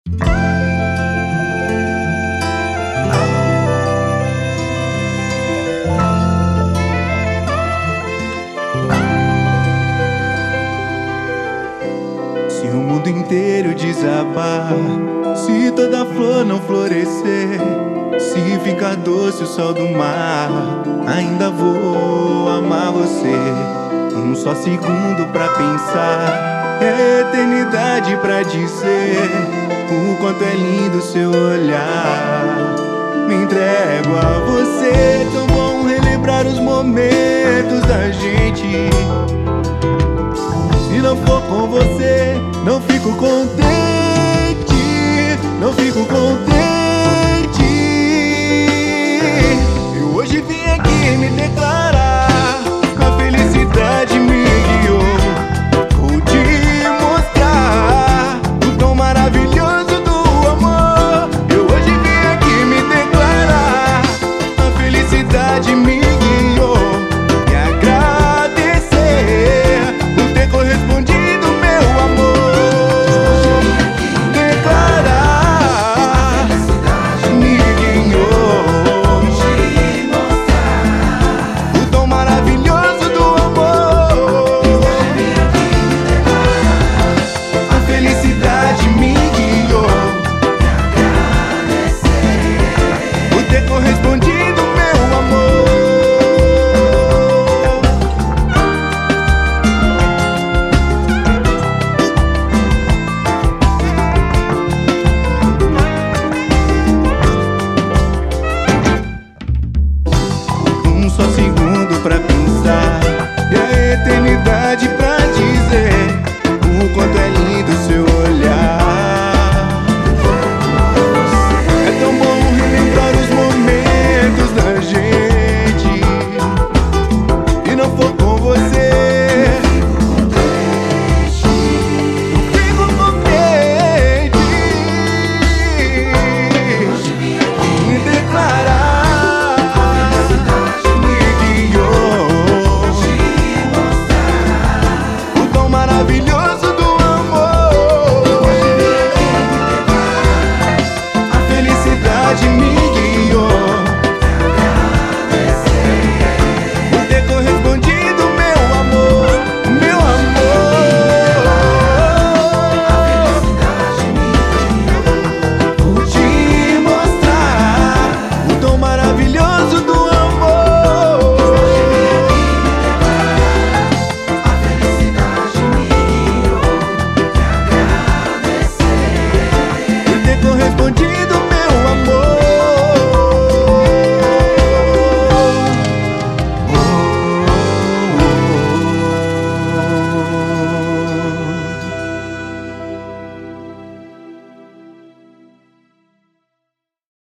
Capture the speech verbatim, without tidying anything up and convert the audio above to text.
Se o mundo inteiro desabar, se toda flor não florescer, se ficar doce o sol do mar, ainda vou amar você. Um só segundo pra pensar, é eternidade pra dizer o quanto é lindo seu olhar. Me entrego a você, tão bom relembrar os momentos da gente. Se não for com você, não fico contente.